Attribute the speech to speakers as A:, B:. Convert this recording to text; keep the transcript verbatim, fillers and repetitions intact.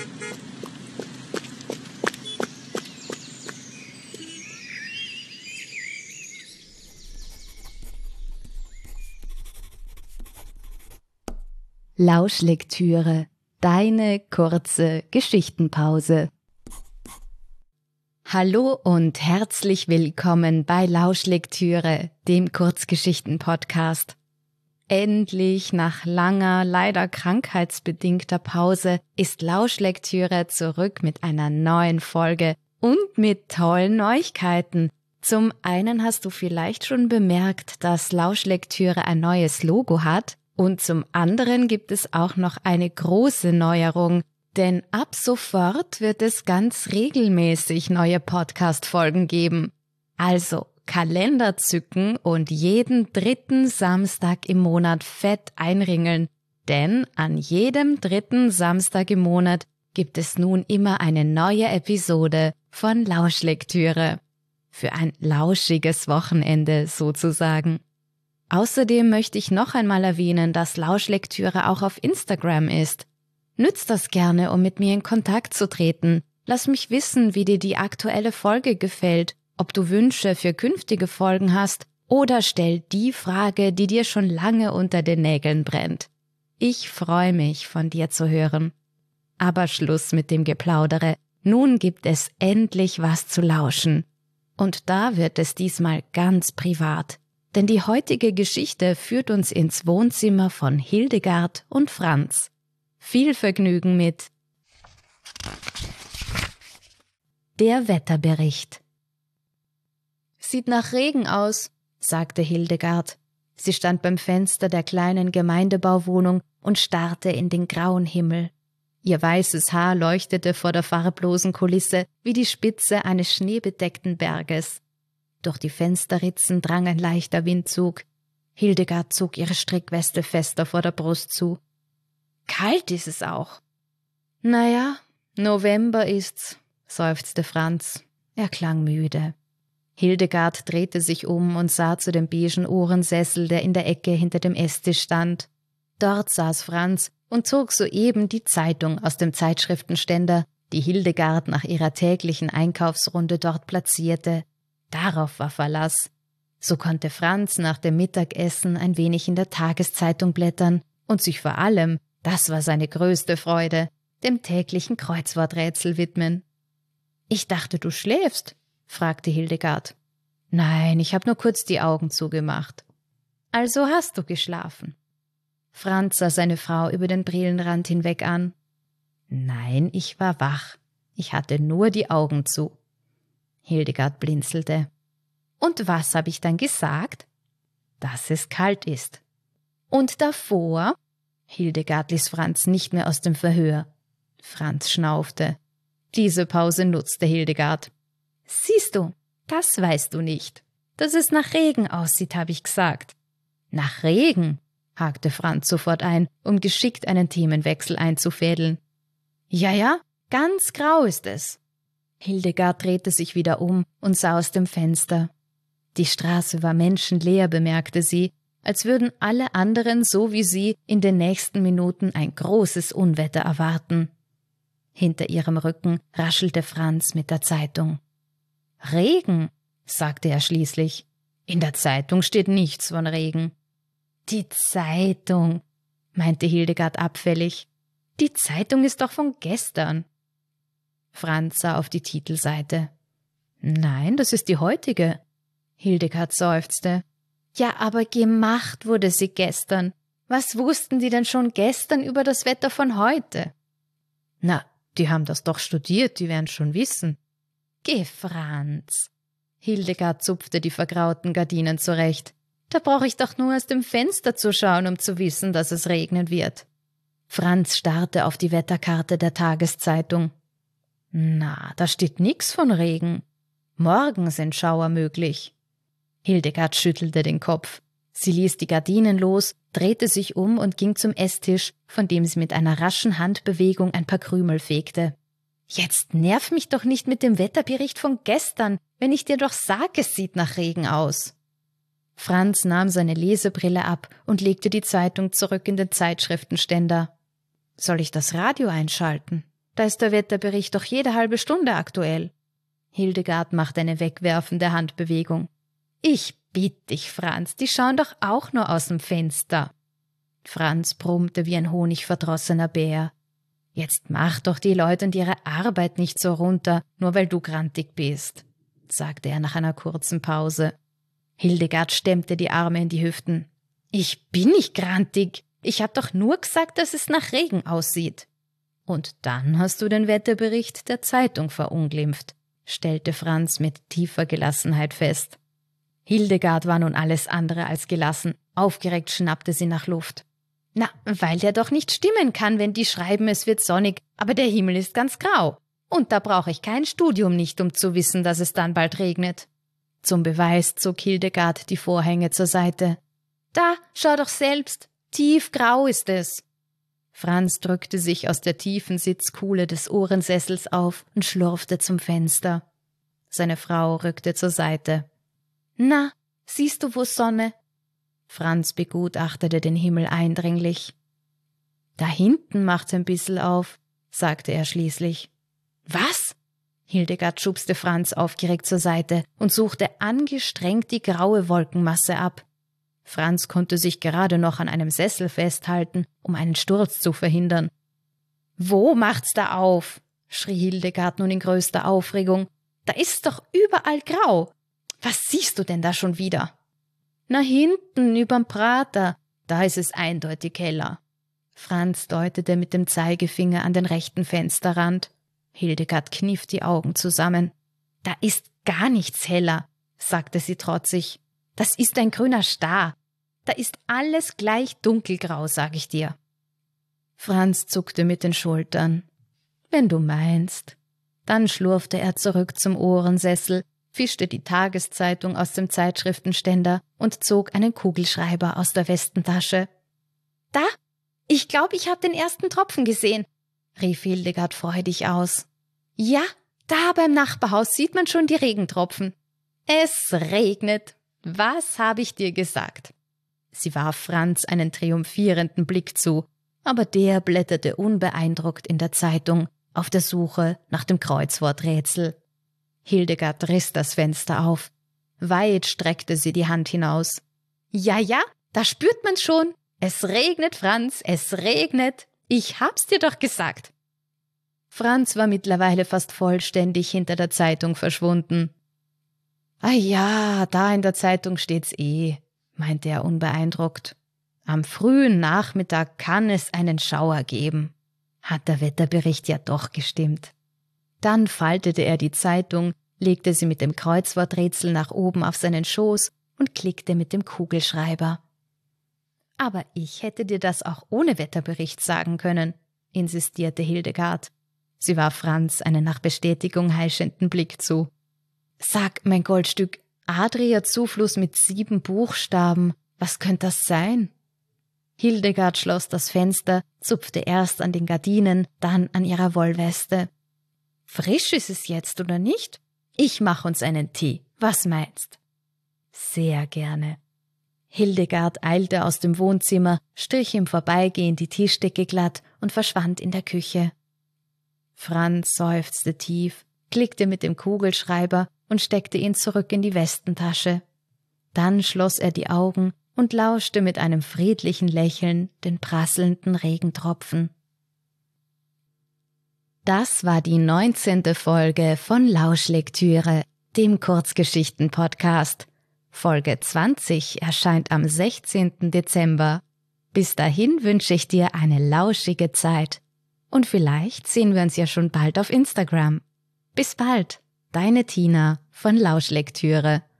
A: Lauschlektüre, deine kurze Geschichtenpause. Hallo und herzlich willkommen bei Lauschlektüre, dem Kurzgeschichten-Podcast. Endlich nach langer, leider krankheitsbedingter Pause ist Lauschlektüre zurück mit einer neuen Folge und mit tollen Neuigkeiten. Zum einen hast du vielleicht schon bemerkt, dass Lauschlektüre ein neues Logo hat. Und zum anderen gibt es auch noch eine große Neuerung, denn ab sofort wird es ganz regelmäßig neue Podcast-Folgen geben. Also Kalender zücken und jeden dritten Samstag im Monat fett einringeln, denn an jedem dritten Samstag im Monat gibt es nun immer eine neue Episode von Lauschlektüre. Für ein lauschiges Wochenende sozusagen. Außerdem möchte ich noch einmal erwähnen, dass Lauschlektüre auch auf Instagram ist. Nütz das gerne, um mit mir in Kontakt zu treten. Lass mich wissen, wie dir die aktuelle Folge gefällt, ob du Wünsche für künftige Folgen hast oder stell die Frage, die dir schon lange unter den Nägeln brennt. Ich freue mich, von dir zu hören. Aber Schluss mit dem Geplaudere. Nun gibt es endlich was zu lauschen. Und da wird es diesmal ganz privat. Denn die heutige Geschichte führt uns ins Wohnzimmer von Hildegard und Franz. Viel Vergnügen mit Der Wetterbericht. Sieht nach Regen aus, sagte Hildegard. Sie stand beim Fenster der kleinen Gemeindebauwohnung und starrte in den grauen Himmel. Ihr weißes Haar leuchtete vor der farblosen Kulisse wie die Spitze eines schneebedeckten Berges. Durch die Fensterritzen drang ein leichter Windzug. Hildegard zog ihre Strickweste fester vor der Brust zu. Kalt ist es auch. Naja, November ist's, seufzte Franz. Er klang müde. Hildegard drehte sich um und sah zu dem beigen Ohrensessel, der in der Ecke hinter dem Esstisch stand. Dort saß Franz und zog soeben die Zeitung aus dem Zeitschriftenständer, die Hildegard nach ihrer täglichen Einkaufsrunde dort platzierte. Darauf war Verlass. So konnte Franz nach dem Mittagessen ein wenig in der Tageszeitung blättern und sich vor allem, das war seine größte Freude, dem täglichen Kreuzworträtsel widmen. »Ich dachte, du schläfst?« fragte Hildegard. »Nein, ich habe nur kurz die Augen zugemacht.« »Also hast du geschlafen?« Franz sah seine Frau über den Brillenrand hinweg an. »Nein, ich war wach. Ich hatte nur die Augen zu.« Hildegard blinzelte. »Und was habe ich dann gesagt?« »Dass es kalt ist.« »Und davor?« Hildegard ließ Franz nicht mehr aus dem Verhör. Franz schnaufte. Diese Pause nutzte Hildegard. »Siehst du, das weißt du nicht. Dass es nach Regen aussieht, habe ich gesagt.« »Nach Regen?« hakte Franz sofort ein, um geschickt einen Themenwechsel einzufädeln. »Ja, ja, ganz grau ist es.« Hildegard drehte sich wieder um und sah aus dem Fenster. Die Straße war menschenleer, bemerkte sie, als würden alle anderen so wie sie in den nächsten Minuten ein großes Unwetter erwarten. Hinter ihrem Rücken raschelte Franz mit der Zeitung. »Regen«, sagte er schließlich. »In der Zeitung steht nichts von Regen.« »Die Zeitung«, meinte Hildegard abfällig. »Die Zeitung ist doch von gestern.« Franz sah auf die Titelseite. »Nein, das ist die heutige.« Hildegard seufzte. »Ja, aber gemacht wurde sie gestern. Was wussten die denn schon gestern über das Wetter von heute?« »Na, die haben das doch studiert, die werden schon wissen.« »Geh, Franz!« Hildegard zupfte die vergrauten Gardinen zurecht. »Da brauche ich doch nur aus dem Fenster zu schauen, um zu wissen, dass es regnen wird.« Franz starrte auf die Wetterkarte der Tageszeitung. »Na, da steht nix von Regen. Morgen sind Schauer möglich.« Hildegard schüttelte den Kopf. Sie ließ die Gardinen los, drehte sich um und ging zum Esstisch, von dem sie mit einer raschen Handbewegung ein paar Krümel fegte. »Jetzt nerv mich doch nicht mit dem Wetterbericht von gestern, wenn ich dir doch sag, es sieht nach Regen aus.« Franz nahm seine Lesebrille ab und legte die Zeitung zurück in den Zeitschriftenständer. »Soll ich das Radio einschalten?« Da ist der Wetterbericht doch jede halbe Stunde aktuell. Hildegard macht eine wegwerfende Handbewegung. Ich bitte dich, Franz, die schauen doch auch nur aus dem Fenster. Franz brummte wie ein honigverdrossener Bär. Jetzt mach doch die Leute und ihre Arbeit nicht so runter, nur weil du grantig bist, sagte er nach einer kurzen Pause. Hildegard stemmte die Arme in die Hüften. Ich bin nicht grantig. Ich hab doch nur gesagt, dass es nach Regen aussieht. Und dann hast du den Wetterbericht der Zeitung verunglimpft, stellte Franz mit tiefer Gelassenheit fest. Hildegard war nun alles andere als gelassen. Aufgeregt schnappte sie nach Luft. Na, weil der doch nicht stimmen kann, wenn die schreiben, es wird sonnig, aber der Himmel ist ganz grau. Und da brauche ich kein Studium nicht, um zu wissen, dass es dann bald regnet. Zum Beweis zog Hildegard die Vorhänge zur Seite. Da, schau doch selbst, tiefgrau ist es. Franz drückte sich aus der tiefen Sitzkuhle des Ohrensessels auf und schlurfte zum Fenster. Seine Frau rückte zur Seite. Na, siehst du wo Sonne? Franz begutachtete den Himmel eindringlich. Da hinten macht's ein bissel auf, sagte er schließlich. Was? Hildegard schubste Franz aufgeregt zur Seite und suchte angestrengt die graue Wolkenmasse ab. Franz konnte sich gerade noch an einem Sessel festhalten, um einen Sturz zu verhindern. »Wo macht's da auf?« schrie Hildegard nun in größter Aufregung. »Da ist's doch überall grau. Was siehst du denn da schon wieder?« »Na hinten, überm Prater, da ist es eindeutig heller.« Franz deutete mit dem Zeigefinger an den rechten Fensterrand. Hildegard kniff die Augen zusammen. »Da ist gar nichts heller«, sagte sie trotzig. »Das ist ein grüner Star. Da ist alles gleich dunkelgrau, sag ich dir.« Franz zuckte mit den Schultern. »Wenn du meinst.« Dann schlurfte er zurück zum Ohrensessel, fischte die Tageszeitung aus dem Zeitschriftenständer und zog einen Kugelschreiber aus der Westentasche. »Da, ich glaube, ich habe den ersten Tropfen gesehen«, rief Hildegard freudig aus. »Ja, da beim Nachbarhaus sieht man schon die Regentropfen. Es regnet. Was habe ich dir gesagt?« Sie warf Franz einen triumphierenden Blick zu, aber der blätterte unbeeindruckt in der Zeitung, auf der Suche nach dem Kreuzworträtsel. Hildegard riss das Fenster auf. Weit streckte sie die Hand hinaus. »Ja, ja, da spürt man's schon. Es regnet, Franz, es regnet. Ich hab's dir doch gesagt.« Franz war mittlerweile fast vollständig hinter der Zeitung verschwunden. »Ah ja, da in der Zeitung steht's eh«, meinte er unbeeindruckt. »Am frühen Nachmittag kann es einen Schauer geben. Hat der Wetterbericht ja doch gestimmt.« Dann faltete er die Zeitung, legte sie mit dem Kreuzworträtsel nach oben auf seinen Schoß und klickte mit dem Kugelschreiber. »Aber ich hätte dir das auch ohne Wetterbericht sagen können«, insistierte Hildegard. Sie warf Franz einen nach Bestätigung heischenden Blick zu. »Sag, mein Goldstück, Adria-Zufluss mit sieben Buchstaben, was könnte das sein?« Hildegard schloss das Fenster, zupfte erst an den Gardinen, dann an ihrer Wollweste. »Frisch ist es jetzt, oder nicht? Ich mach uns einen Tee, was meinst?« »Sehr gerne.« Hildegard eilte aus dem Wohnzimmer, strich im Vorbeigehen die Tischdecke glatt und verschwand in der Küche. Franz seufzte tief, klickte mit dem Kugelschreiber und steckte ihn zurück in die Westentasche. Dann schloss er die Augen und lauschte mit einem friedlichen Lächeln den prasselnden Regentropfen. Das war die neunzehnte Folge von Lauschlektüre, dem Kurzgeschichten-Podcast. Folge zwanzig erscheint am sechzehnten Dezember. Bis dahin wünsche ich dir eine lauschige Zeit. Und vielleicht sehen wir uns ja schon bald auf Instagram. Bis bald, deine Tina von Lauschlektüre.